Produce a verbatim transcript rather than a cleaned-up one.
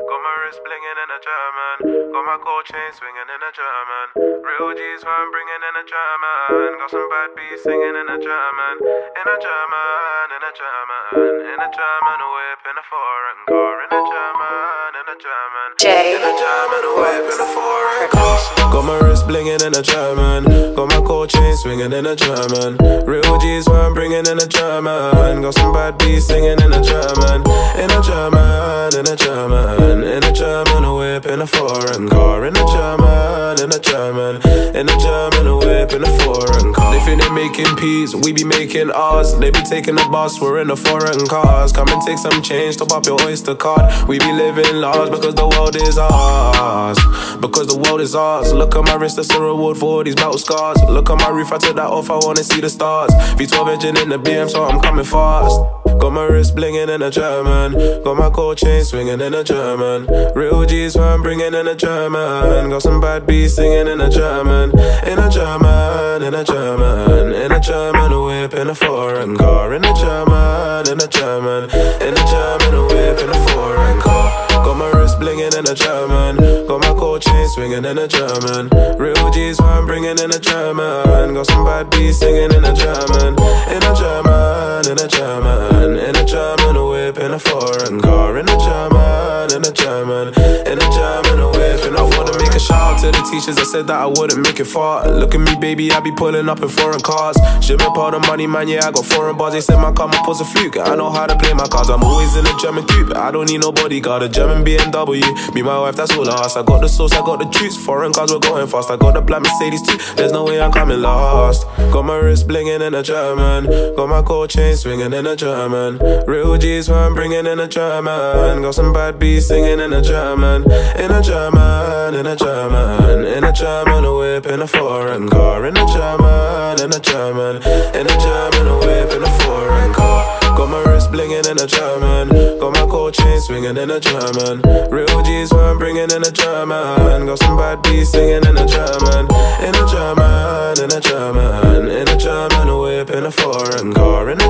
Got my wrist blinging in a German. Got my gold chain swinging in a German. Real G's who I'm bringing in a German. Got some bad beats singing in a German. In a German, in a German. In a German, a whip in a foreign car. In a German, in a German. Jay. In a German, a whip in a foreign car. Got my wrist blinging in a German. Got my gold chain swinging in a German. Real G's who I'm bringing in a German. Got some bad beats singing in a German. In a German, in a German. In a German, a whip in a foreign car. In a German, in a German. In a German, a whip in a foreign car. They think they making peas, we be making ours. They be taking the bus, we're in the foreign cars. Come and take some change, top up your Oyster card. We be living large because the world is ours. Because the world is ours. Look at my wrist, that's a reward for all these battle scars. Look at my roof, I took that off, I wanna see the stars. V twelve engine in the B M, so I'm coming fast. Got my wrist blinging in a German. Got my gold chain swinging in a German. Real G's who I'm bringing in a German. Got some bad beats singing in a German. In a German, in a German. In a German, a whip in a foreign car. In a German, in a German. In a German, a whip in a foreign car. Got my wrist blinging in a German. Got my gold chain swinging in a German. Real G's who I'm bringing in a German. Got some bad beats singing in a German. In a German, in a German. In a German, a whip in a foreign car. In a German, in a German. In a German, a whip in a I wanna make a shout out to the teachers that said that I wouldn't make it far. Look at me, baby, I be pulling up in foreign cars. Shipment part of money, man, yeah, I got foreign bars. They said my car, my pulse a fluke. I know how to play my cards, I'm always in a German coupe. I don't need no bodyguard, a German B M W. Me, my wife, that's all I ask. I got the sauce, I got the juice. Foreign cars, we're going fast. I got the black Mercedes too, there's no way I'm coming last. Got my wrist blinging in a German. Got my gold chain swinging in a German. Real G's who I'm bringing in a German. Got some bad beats singing in a German. In a German, in a German. In a German, a whip in a foreign car. In a German, in a German. In a German, a whip in a foreign car. Got my wrist blinging in a German. Got my gold chain swinging in a German. Real G's who I'm bringing in a German. Got some bad beats singing in a German. In a German, in a German. In a German, a whip in a foreign car. In a